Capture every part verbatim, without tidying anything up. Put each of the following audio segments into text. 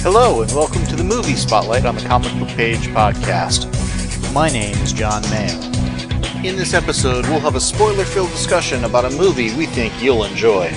Hello, and welcome to the Movie Spotlight on the Comic Book Page podcast. My name is John Mayo. In this episode, we'll have a spoiler-filled discussion about a movie we think you'll enjoy.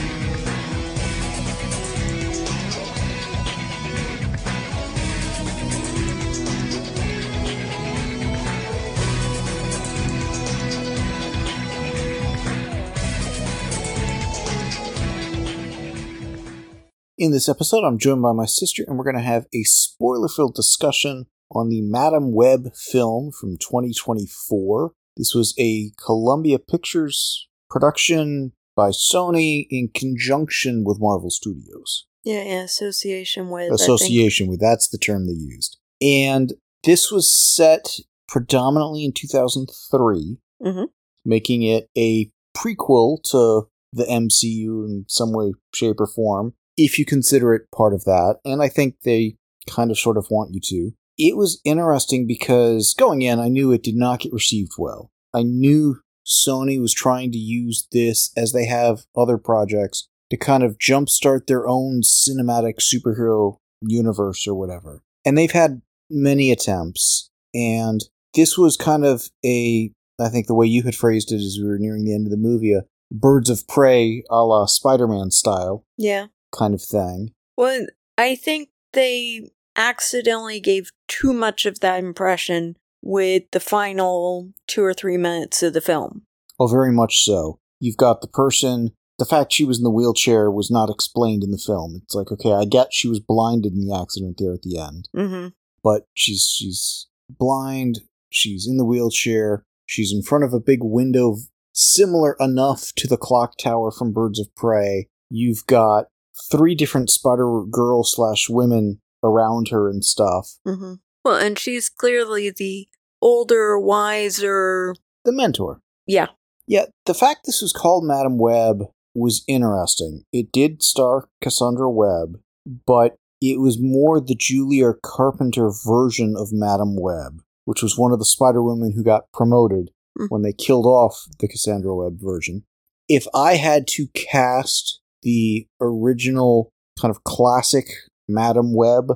In this episode, I'm joined by my sister, and we're going to have a spoiler-filled discussion on the Madame Web film from twenty twenty-four. This was a Columbia Pictures production by Sony in conjunction with Marvel Studios. Yeah, yeah, association with. Association with, that's the term they used. And this was set predominantly in two thousand three, mm-hmm. making it a prequel to the M C U in some way, shape, or form, if you consider it part of that, and I think they kind of sort of want you to. It was interesting because going in, I knew it did not get received well. I knew Sony was trying to use this, as they have other projects, to kind of jumpstart their own cinematic superhero universe or whatever. And they've had many attempts, and this was kind of a, I think the way you had phrased it as we were nearing the end of the movie, a Birds of Prey a la Spider-Man style. Yeah. Kind of thing. Well, I think they accidentally gave too much of that impression with the final two or three minutes of the film. Oh, very much so. You've got the person, the fact she was in the wheelchair was not explained in the film. It's like, okay, I get she was blinded in the accident there at the end. Mm-hmm. But she's she's blind, she's in the wheelchair, she's in front of a big window similar enough to the clock tower from Birds of Prey. You've got three different Spider-Girl slash women around her and stuff. Mm-hmm. Well, and she's clearly the older, wiser... The mentor. Yeah. Yeah, the fact this was called Madame Web was interesting. It did star Cassandra Webb, but it was more the Julia Carpenter version of Madame Web, which was one of the Spider-Women who got promoted mm-hmm. when they killed off the Cassandra Webb version. If I had to cast the original kind of classic Madame Web,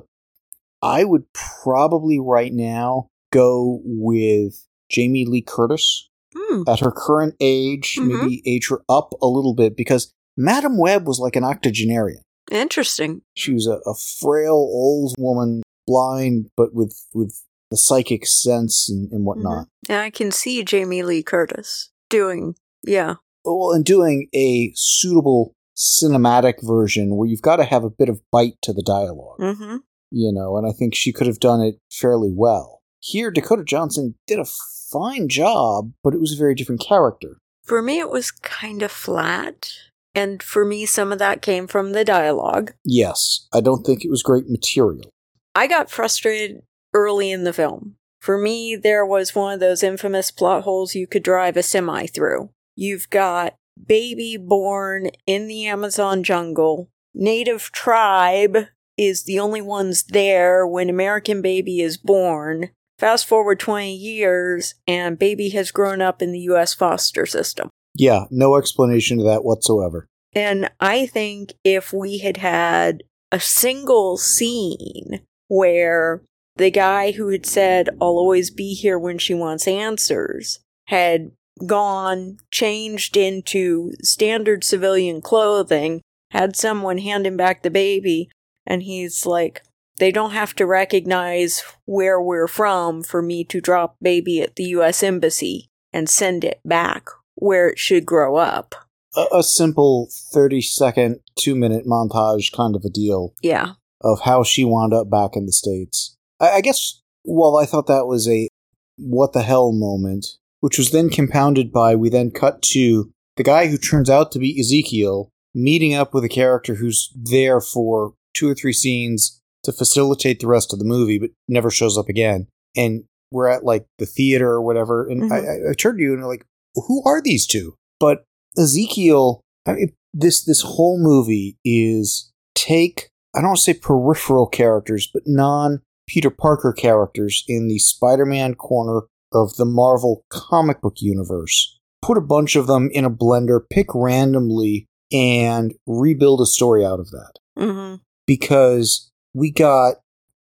I would probably right now go with Jamie Lee Curtis. Mm. At her current age, mm-hmm. maybe age her up a little bit, because Madame Web was like an octogenarian. Interesting. She was a, a frail old woman, blind, but with, with the psychic sense and, and whatnot. Mm-hmm. Yeah, I can see Jamie Lee Curtis doing, yeah. Well, and doing a suitable cinematic version where you've got to have a bit of bite to the dialogue. Mm-hmm. You know, and I think she could have done it fairly well. Here, Dakota Johnson did a fine job, but it was a very different character. For me, it was kind of flat, and for me, some of that came from the dialogue. Yes, I don't think it was great material. I got frustrated early in the film. For me, there was one of those infamous plot holes you could drive a semi through. You've got baby born in the Amazon jungle. Native tribe is the only ones there when American baby is born. Fast forward twenty years, and baby has grown up in the U S foster system. Yeah, no explanation to that whatsoever. And I think if we had had a single scene where the guy who had said, "I'll always be here when she wants answers," had gone, changed into standard civilian clothing, had someone hand him back the baby, and he's like, "They don't have to recognize where we're from for me to drop baby at the U S Embassy and send it back where it should grow up." A, a simple thirty-second, two-minute montage kind of a deal. Yeah. Of how she wound up back in the States. I, I guess, well, I thought that was a what-the-hell moment, which was then compounded by, we then cut to the guy who turns out to be Ezekiel meeting up with a character who's there for two or three scenes to facilitate the rest of the movie, but never shows up again. And we're at, like, the theater or whatever, and mm-hmm. I, I turned to you and I'm like, who are these two? But Ezekiel, I mean, this, this whole movie is take, I don't want to say peripheral characters, but non-Peter Parker characters in the Spider-Man corner of the Marvel comic book universe. Put a bunch of them in a blender, pick randomly, and rebuild a story out of that. Mm-hmm. Because we got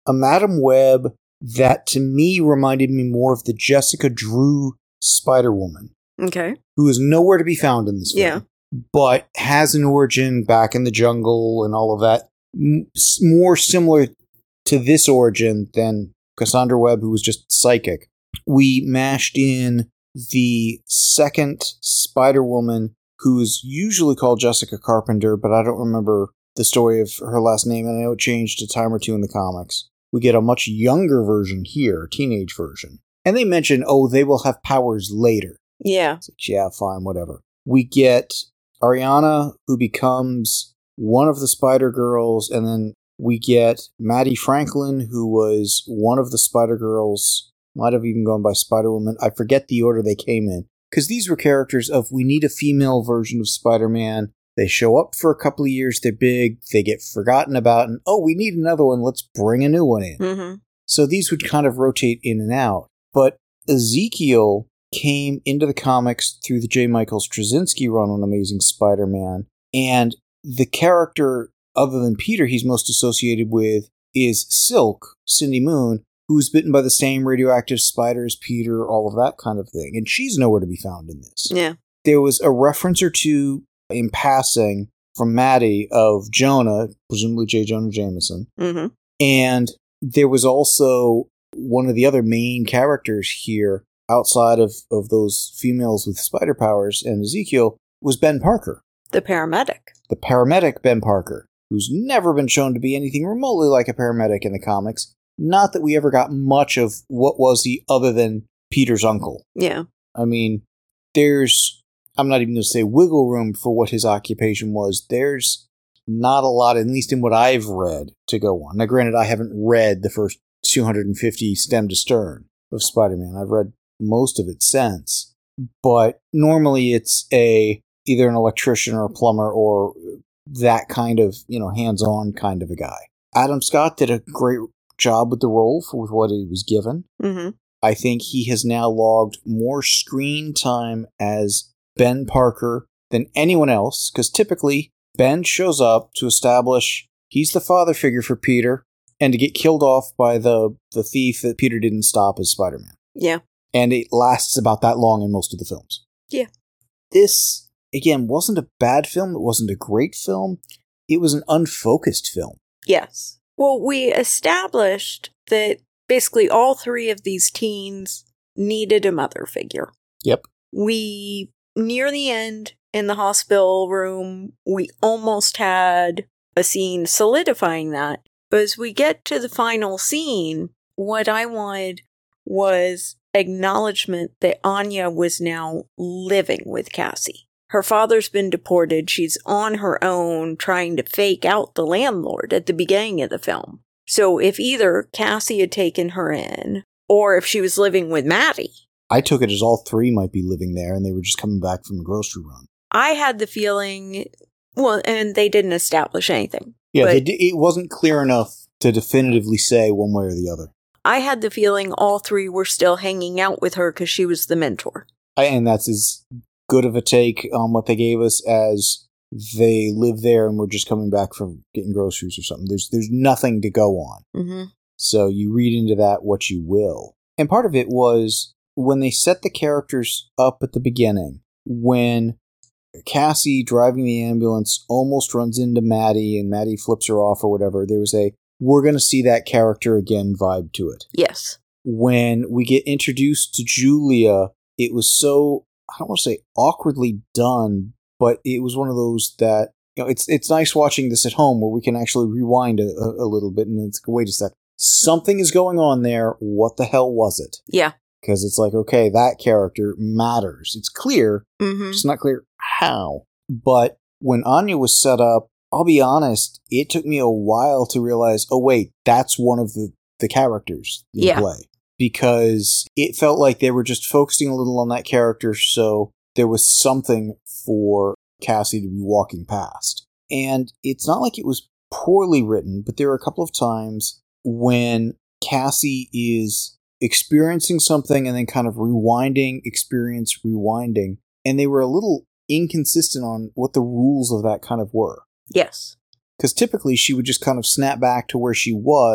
a Madam Web that to me reminded me more of the Jessica Drew Spider-Woman. Okay. Who is nowhere to be found in this film. Yeah. But has an origin back in the jungle and all of that. M- more similar to this origin than Cassandra Webb, who was just psychic. We mashed in the second Spider-Woman, who is usually called Jessica Carpenter, but I don't remember the story of her last name, and I know it changed a time or two in the comics. We get a much younger version here, a teenage version. And they mention, oh, they will have powers later. Yeah. It's like, yeah, fine, whatever. We get Ariana, who becomes one of the Spider-Girls, and then we get Maddie Franklin, who was one of the Spider-Girls, might have even gone by Spider-Woman. I forget the order they came in. Because these were characters of, we need a female version of Spider-Man. They show up for a couple of years, they're big, they get forgotten about, and oh, we need another one, let's bring a new one in. Mm-hmm. So these would kind of rotate in and out. But Ezekiel came into the comics through the J. Michael Straczynski run on Amazing Spider-Man, and the character, other than Peter, he's most associated with is Silk, Cindy Moon, who's bitten by the same radioactive spider as Peter, all of that kind of thing. And she's nowhere to be found in this. Yeah. There was a reference or two in passing from Maddie of Jonah, presumably J. Jonah Jameson. Mm-hmm. And there was also one of the other main characters here, outside of, of those females with spider powers and Ezekiel, was Ben Parker. The paramedic. The paramedic Ben Parker, who's never been shown to be anything remotely like a paramedic in the comics. Not that we ever got much of what was he other than Peter's uncle. Yeah. I mean, there's, I'm not even going to say wiggle room for what his occupation was. There's not a lot, at least in what I've read, to go on. Now, granted, I haven't read the first two hundred fifty stem to stern of Spider-Man. I've read most of it since. But normally it's a either an electrician or a plumber or that kind of, you know, hands-on kind of a guy. Adam Scott did a great job with the role for what he was given. Mm-hmm. I think he has now logged more screen time as Ben Parker than anyone else, because typically Ben shows up to establish he's the father figure for Peter and to get killed off by the, the thief that Peter didn't stop as Spider-Man. Yeah. And it lasts about that long in most of the films. Yeah. This, again, wasn't a bad film. It wasn't a great film. It was an unfocused film. Yes. Well, we established that basically all three of these teens needed a mother figure. Yep. We, near the end, in the hospital room, we almost had a scene solidifying that. But as we get to the final scene, what I wanted was acknowledgement that Anya was now living with Cassie. Her father's been deported. She's on her own trying to fake out the landlord at the beginning of the film. So if either Cassie had taken her in, or if she was living with Maddie. I took it as all three might be living there and they were just coming back from a grocery run. I had the feeling, well, and they didn't establish anything. Yeah, but they d- it wasn't clear enough to definitively say one way or the other. I had the feeling all three were still hanging out with her because she was the mentor. I, and that's as good of a take on what they gave us as they live there and we're just coming back from getting groceries or something. There's there's nothing to go on. Mm-hmm. So you read into that what you will. And part of it was when they set the characters up at the beginning, when Cassie driving the ambulance almost runs into Maddie and Maddie flips her off or whatever, there was a we're going to see that character again vibe to it. Yes. When we get introduced to Julia, it was so, I don't want to say awkwardly done, but it was one of those that, you know, it's it's nice watching this at home where we can actually rewind a, a, a little bit and it's, wait a sec, something is going on there. What the hell was it? Yeah. Because it's like, okay, that character matters. It's clear. Mm-hmm. It's not clear how. But when Anya was set up, I'll be honest, it took me a while to realize, oh wait, that's one of the, the characters in yeah. play. Because it felt like they were just focusing a little on that character, so there was something for Cassie to be walking past. And it's not like it was poorly written, but there were a couple of times when Cassie is experiencing something and then kind of rewinding, experience, rewinding, and they were a little inconsistent on what the rules of that kind of were. Yes. Because typically she would just kind of snap back to where she was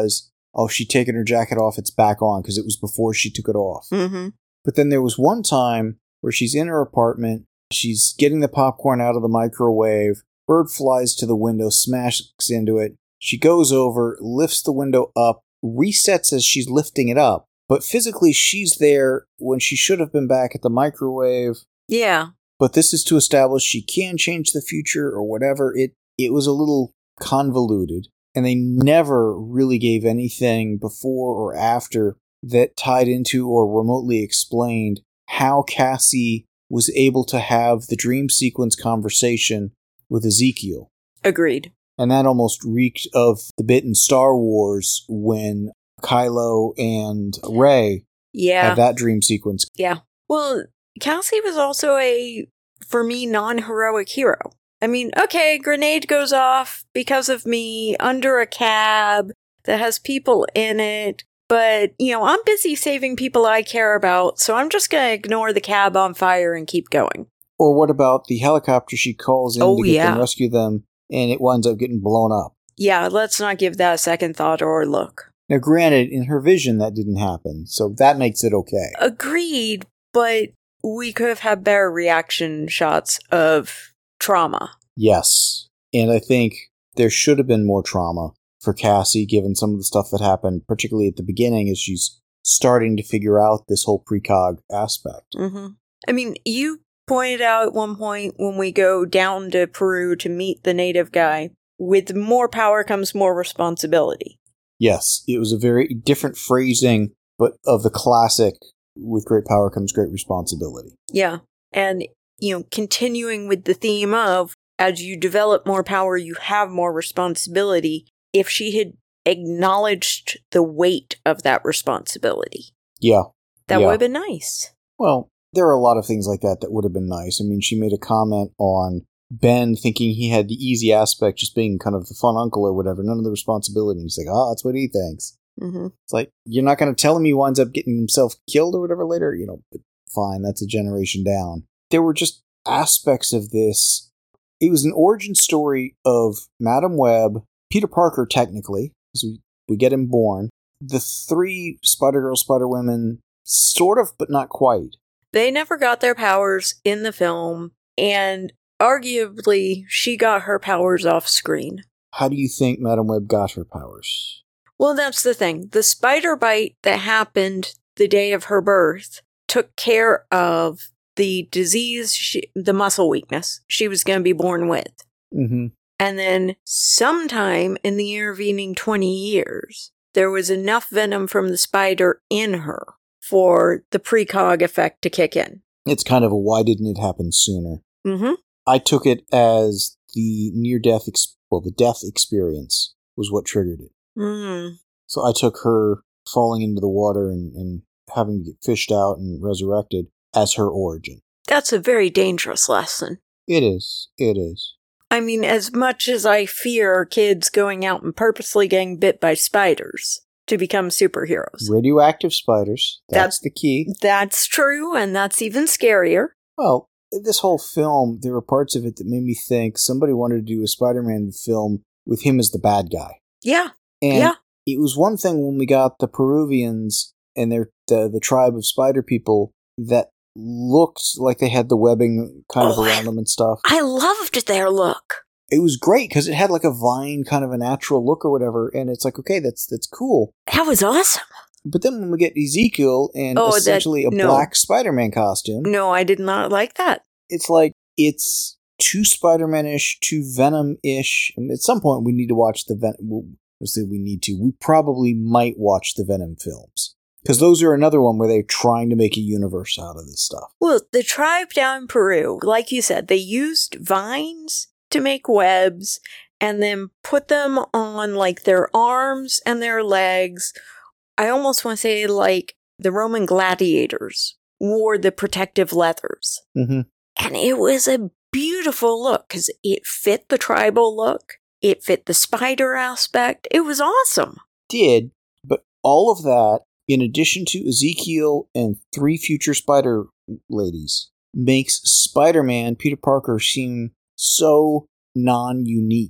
oh, she'd taken her jacket off, it's back on, because it was before she took it off. Mm-hmm. But then there was one time where she's in her apartment, she's getting the popcorn out of the microwave, bird flies to the window, smashes into it, she goes over, lifts the window up, resets as she's lifting it up, but physically she's there when she should have been back at the microwave. Yeah. But this is to establish she can change the future or whatever. It it was a little convoluted, and they never really gave anything before or after that tied into or remotely explained how Cassie was able to have the dream sequence conversation with Ezekiel. Agreed. And that almost reeked of the bit in Star Wars when Kylo and Rey Yeah. had that dream sequence. Yeah. Well, Cassie was also a, for me, non-heroic hero. I mean, okay, grenade goes off because of me under a cab that has people in it, but, you know, I'm busy saving people I care about, so I'm just going to ignore the cab on fire and keep going. Or what about the helicopter she calls in Oh, to get yeah. them, rescue them, and it winds up getting blown up? Yeah, let's not give that a second thought or look. Now, granted, in her vision, that didn't happen, so that makes it okay. Agreed, but we could have had better reaction shots of trauma. Yes. And I think there should have been more trauma for Cassie, given some of the stuff that happened, particularly at the beginning, as she's starting to figure out this whole precog aspect. Mm-hmm. I mean, you pointed out at one point when we go down to Peru to meet the native guy, with more power comes more responsibility. Yes, it was a very different phrasing, but of the classic, with great power comes great responsibility. Yeah. And, you know, continuing with the theme of, as you develop more power, you have more responsibility. If she had acknowledged the weight of that responsibility, Yeah. that yeah. would have been nice. Well, there are a lot of things like that that would have been nice. I mean, she made a comment on Ben thinking he had the easy aspect, just being kind of the fun uncle or whatever, none of the responsibility. He's like, oh, that's what he thinks. Mm-hmm. It's like, you're not going to tell him he winds up getting himself killed or whatever later? You know, but fine, that's a generation down. There were just aspects of this. It was an origin story of Madam Web, Peter Parker technically, because we, we get him born, the three Spider-Girl, Spider-Women, sort of, but not quite. They never got their powers in the film, and arguably, she got her powers off screen. How do you think Madam Web got her powers? Well, that's the thing. The spider bite that happened the day of her birth took care of the disease, she, the muscle weakness she was going to be born with. Mm-hmm. And then sometime in the intervening twenty years, there was enough venom from the spider in her for the precog effect to kick in. It's kind of a why didn't it happen sooner? Mm-hmm. I took it as the near-death, ex- well, the death experience was what triggered it. Mm. So I took her falling into the water and, and having to get fished out and resurrected as her origin. That's a very dangerous lesson. It is. It is. I mean, as much as I fear kids going out and purposely getting bit by spiders to become superheroes. Radioactive spiders. That's That- the key. That's true, and that's even scarier. Well, this whole film, there were parts of it that made me think somebody wanted to do a Spider-Man film with him as the bad guy. Yeah. And Yeah. it was one thing when we got the Peruvians and their the, the tribe of spider people that looked like they had the webbing kind of Oh, around them and stuff. I loved their look. It was great because it had like a vine kind of a natural look or whatever, and it's like, okay, that's that's cool. That was awesome. But then when we get Ezekiel and Oh, that- essentially a no. black Spider-Man costume, No, I did not like that. it's like it's too Spider-Man-ish, too Venom-ish. And at some point, we need to watch the Venom. We'll say we need to. We probably might watch the Venom films. Because those are another one where they're trying to make a universe out of this stuff. Well, the tribe down in Peru, like you said, they used vines to make webs and then put them on like their arms and their legs. I almost want to say like the Roman gladiators wore the protective leathers. Mm-hmm. And it was a beautiful look because it fit the tribal look. It fit the spider aspect. It was awesome. Did, but all of that, in addition to Ezekiel and three future spider ladies, makes Spider-Man, Peter Parker, seem so non-unique.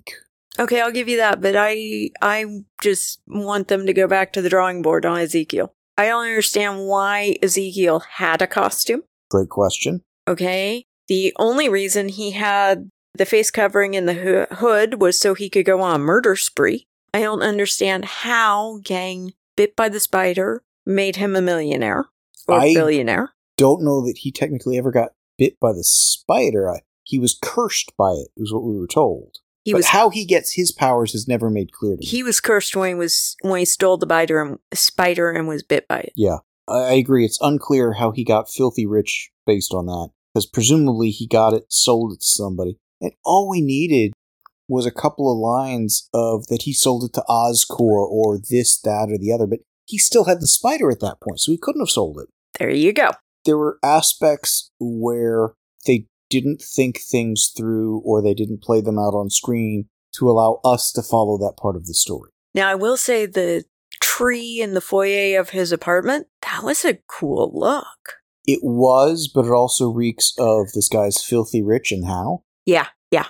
Okay, I'll give you that, but I I just want them to go back to the drawing board on Ezekiel. I don't understand why Ezekiel had a costume. Great question. Okay. The only reason he had the face covering and the ho- hood was so he could go on a murder spree. I don't understand how Gang Bit by the Spider made him a millionaire or I billionaire. Don't know that he technically ever got bit by the spider. I, he was cursed by it, is what we were told. He but was how he gets his powers is never made clear to me. he was cursed when he was when he stole the spider and, spider and was bit by it. Yeah, I, I agree. It's unclear how he got filthy rich based on that, because presumably he got it, sold it to somebody, and all we needed was a couple of lines of that he sold it to Oscorp or this, that, or the other, but he still had the spider at that point, so he couldn't have sold it. There you go. There were aspects where they didn't think things through or they didn't play them out on screen to allow us to follow that part of the story. Now, I will say the tree in the foyer of his apartment, that was a cool look. It was, but it also reeks of this guy's filthy rich and how. Yeah, yeah.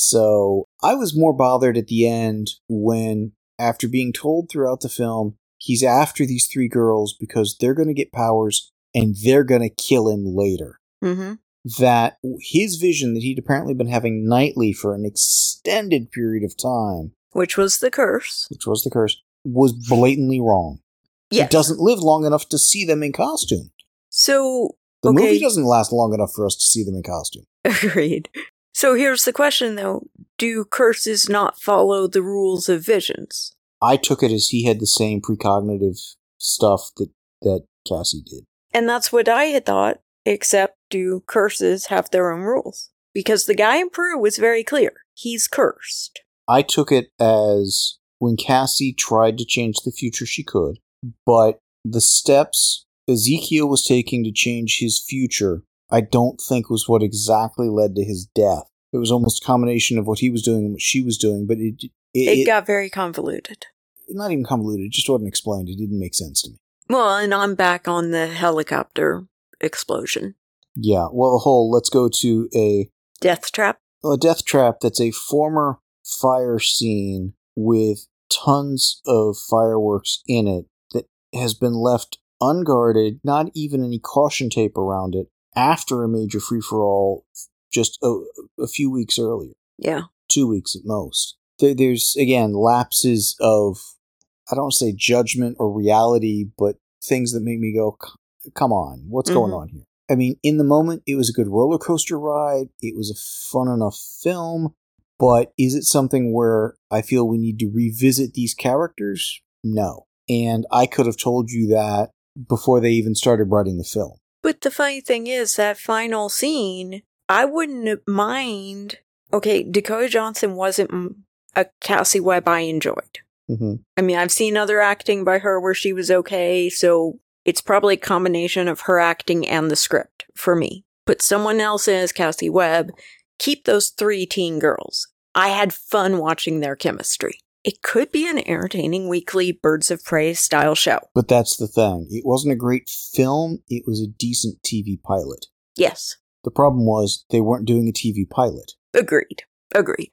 So I was more bothered at the end when, after being told throughout the film, he's after these three girls because they're going to get powers and they're going to kill him later. Mm-hmm. That his vision that he'd apparently been having nightly for an extended period of time, which was the curse, which was the curse, was blatantly wrong. Yes. He doesn't live long enough to see them in costume. So, the okay. movie doesn't last long enough for us to see them in costume. Agreed. So here's the question, though. Do curses not follow the rules of visions? I took it as he had the same precognitive stuff that, that Cassie did. And that's what I had thought, except do curses have their own rules? Because the guy in Peru was very clear. He's cursed. I took it as when Cassie tried to change the future, she could, but the steps Ezekiel was taking to change his future, I don't think was what exactly led to his death. It was almost a combination of what he was doing and what she was doing, but it... It, it, it got very convoluted. Not even convoluted, it just wasn't explained. It didn't make sense to me. Well, and I'm back on the helicopter explosion. Yeah, well, the whole, let's go to a... Death trap? A death trap that's a former fire scene with tons of fireworks in it that has been left unguarded, not even any caution tape around it, after a major free-for-all just a, a few weeks earlier. Yeah. Two weeks at most. There, there's, again, lapses of, I don't want to say judgment or reality, but things that make me go, come on, what's mm-hmm. going on here? I mean, in the moment, it was a good roller coaster ride. It was a fun enough film. But is it something where I feel we need to revisit these characters? No. And I could have told you that before they even started writing the film. But the funny thing is, that final scene, I wouldn't mind... Okay, Dakota Johnson wasn't a Cassie Webb I enjoyed. Mm-hmm. I mean, I've seen other acting by her where she was okay, so it's probably a combination of her acting and the script for me. Put someone else in as Cassie Webb, keep those three teen girls. I had fun watching their chemistry. It could be an entertaining weekly Birds of Prey style show. But that's the thing. It wasn't a great film, it was a decent T V pilot. Yes. The problem was they weren't doing a T V pilot. Agreed. Agreed.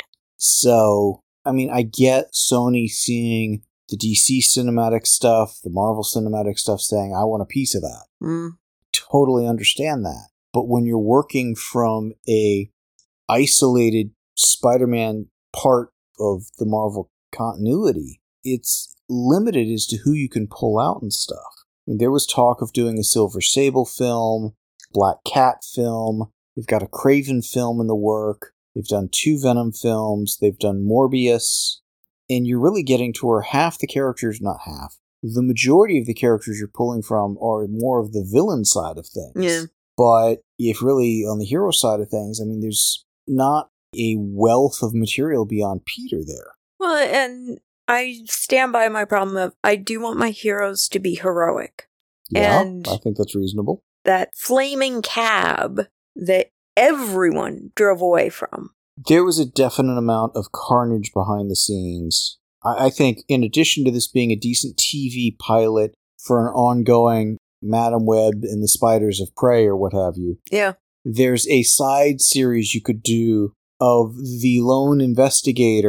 So, I mean, I get Sony seeing the D C cinematic stuff, the Marvel cinematic stuff, saying, I want a piece of that. Mm. Totally understand that. But when you're working from a isolated Spider-Man part of the Marvel continuity, it's limited as to who you can pull out and stuff. I mean, there was talk of doing a Silver Sable film, Black Cat film. They've got a Kraven film in the work. They've done two Venom films. They've done Morbius. And you're really getting to where half the characters, not half, the majority of the characters you're pulling from are more of the villain side of things. Yeah. But if really on the hero side of things, I mean, there's not a wealth of material beyond Peter there. Well, and I stand by my problem of I do want my heroes to be heroic. Yeah, and I think that's reasonable. That flaming cab that everyone drove away from. There was a definite amount of carnage behind the scenes. I, I think in addition to this being a decent T V pilot for an ongoing Madam Web and the Spiders of Prey or what have you. Yeah. There's a side series you could do of the lone investigator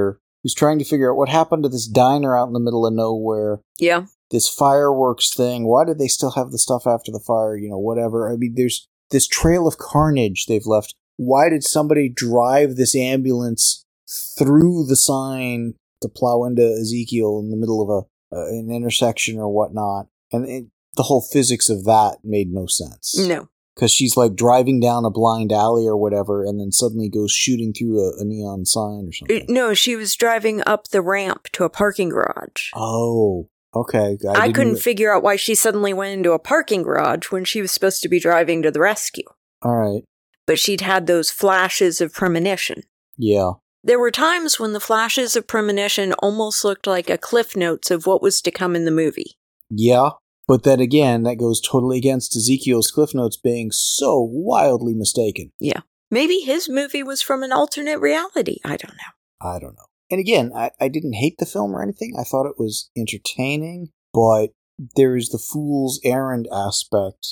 who's trying to figure out what happened to this diner out in the middle of nowhere. Yeah. This fireworks thing. Why did they still have the stuff after the fire? You know, whatever. I mean, there's this trail of carnage they've left. Why did somebody drive this ambulance through the sign to plow into Ezekiel in the middle of a uh, an intersection or whatnot? And it, the whole physics of that made no sense. No. Because she's like driving down a blind alley or whatever, and then suddenly goes shooting through a, a neon sign or something. No, she was driving up the ramp to a parking garage. Oh, okay. I, I couldn't re- figure out why she suddenly went into a parking garage when she was supposed to be driving to the rescue. All right. But she'd had those flashes of premonition. Yeah. There were times when the flashes of premonition almost looked like a cliff notes of what was to come in the movie. Yeah. But then again, that goes totally against Ezekiel's Cliff Notes being so wildly mistaken. Yeah. Maybe his movie was from an alternate reality. I don't know. I don't know. And again, I, I didn't hate the film or anything. I thought it was entertaining, but there is the fool's errand aspect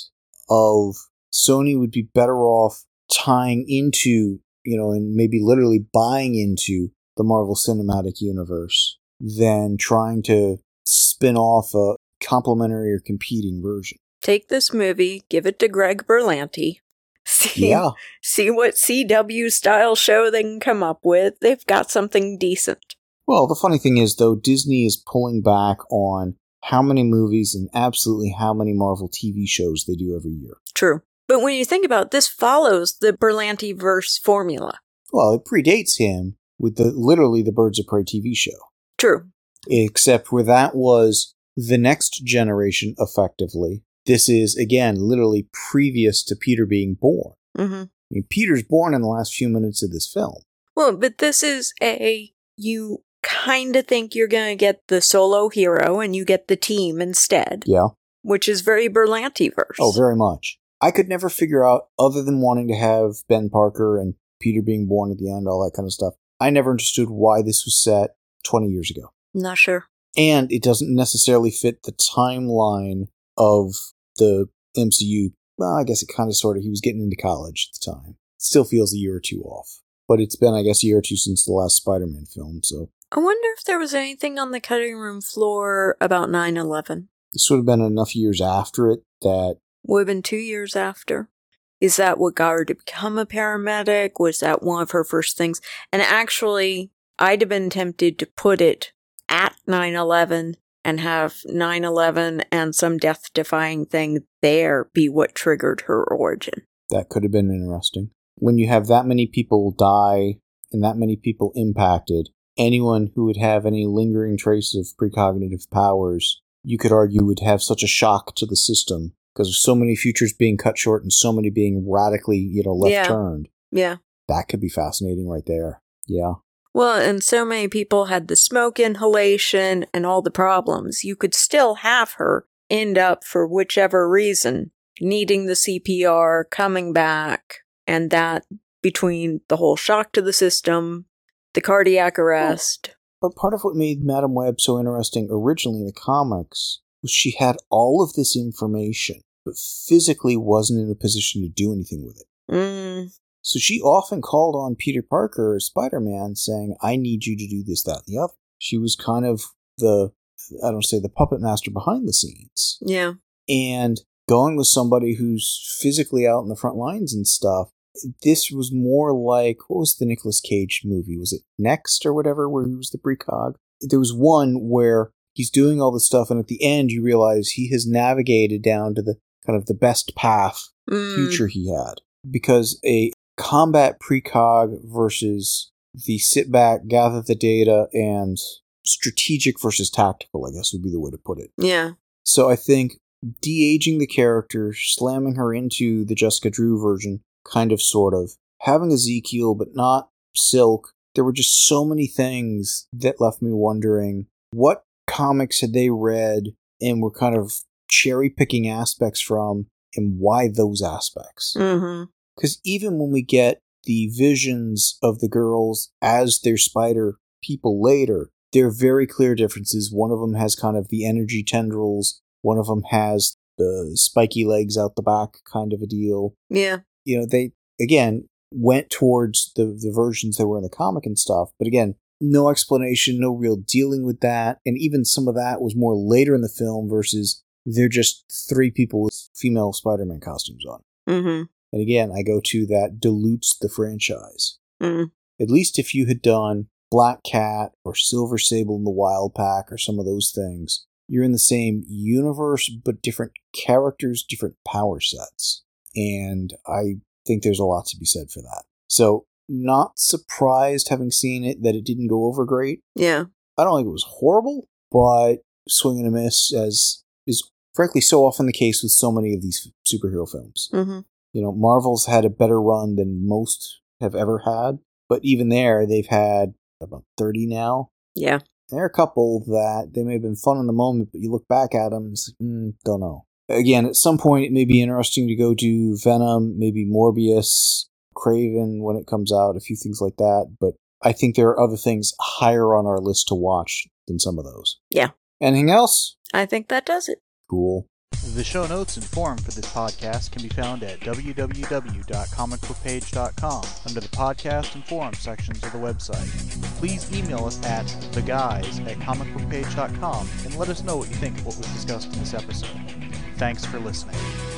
of Sony would be better off tying into, you know, and maybe literally buying into the Marvel Cinematic Universe than trying to spin off a complementary or competing version. Take this movie, give it to Greg Berlanti, see, yeah. see what C W style show they can come up with. They've got something decent. Well, the funny thing is, though, Disney is pulling back on how many movies and absolutely how many Marvel T V shows they do every year. True. But when you think about it, this follows the Berlanti-verse formula. Well, it predates him with the literally the Birds of Prey T V show. True. Except where that was the next generation, effectively. This is, again, literally previous to Peter being born. Mm-hmm. I mean, Peter's born in the last few minutes of this film. Well, but this is a... You kind of think you're going to get the solo hero and you get the team instead. Yeah. Which is very Berlanti-verse. Oh, very much. I could never figure out, other than wanting to have Ben Parker and Peter being born at the end, all that kind of stuff, I never understood why this was set twenty years ago. Not sure. And it doesn't necessarily fit the timeline of the M C U. Well, I guess it kind of sort of, he was getting into college at the time. It still feels a year or two off. But it's been, I guess, a year or two since the last Spider-Man film, so. I wonder if there was anything on the cutting room floor about nine eleven. This would have been enough years after it that... Would have been two years after. Is that what got her to become a paramedic? Was that one of her first things? And actually, I'd have been tempted to put it at nine eleven and have nine eleven and some death-defying thing there be what triggered her origin. That could have been interesting. When you have that many people die and that many people impacted, anyone who would have any lingering trace of precognitive powers, you could argue would have such a shock to the system because of so many futures being cut short and so many being radically, you know, left-turned. Yeah. That could be fascinating right there. Yeah. Well, and so many people had the smoke inhalation and all the problems. You could still have her end up, for whichever reason, needing the C P R, coming back, and that between the whole shock to the system, the cardiac arrest. Well, but part of what made Madame Web so interesting originally in the comics was she had all of this information, but physically wasn't in a position to do anything with it. Mm. So she often called on Peter Parker or Spider-Man saying, I need you to do this, that, and the other. She was kind of the, I don't say the puppet master behind the scenes. Yeah. And going with somebody who's physically out in the front lines and stuff, this was more like, what was the Nicolas Cage movie? Was it Next or whatever, where he was the precog? There was one where he's doing all this stuff, and at the end you realize he has navigated down to the kind of the best path Mm. future he had. Because a combat precog versus the sit back, gather the data, and strategic versus tactical, I guess would be the way to put it. Yeah. So I think de-aging the character, slamming her into the Jessica Drew version, kind of, sort of, having Ezekiel but not Silk, there were just so many things that left me wondering what comics had they read and were kind of cherry-picking aspects from, and why those aspects. Mm-hmm. Because even when we get the visions of the girls as their spider people later, there are very clear differences. One of them has kind of the energy tendrils. One of them has the spiky legs out the back kind of a deal. Yeah. You know, they, again, went towards the, the versions that were in the comic and stuff. But again, no explanation, no real dealing with that. And even some of that was more later in the film versus they're just three people with female Spider-Man costumes on. Mm-hmm. And again, I go to that dilutes the franchise. Mm. At least if you had done Black Cat or Silver Sable in the Wild Pack or some of those things, you're in the same universe, but different characters, different power sets. And I think there's a lot to be said for that. So, not surprised, having seen it, that it didn't go over great. Yeah. I don't think it was horrible, but swing and a miss, as is frankly so often the case with so many of these superhero films. Mm-hmm. You know, Marvel's had a better run than most have ever had, but even there, they've had about thirty now. Yeah. There are a couple that they may have been fun in the moment, but you look back at them and it's like, mm, don't know. Again, at some point, it may be interesting to go do Venom, maybe Morbius, Kraven when it comes out, a few things like that, but I think there are other things higher on our list to watch than some of those. Yeah. Anything else? I think that does it. Cool. The show notes and forum for this podcast can be found at w w w dot comic book page dot com under the podcast and forum sections of the website. Please email us at theguys at comic book page dot com and let us know what you think of what was discussed in this episode. Thanks for listening.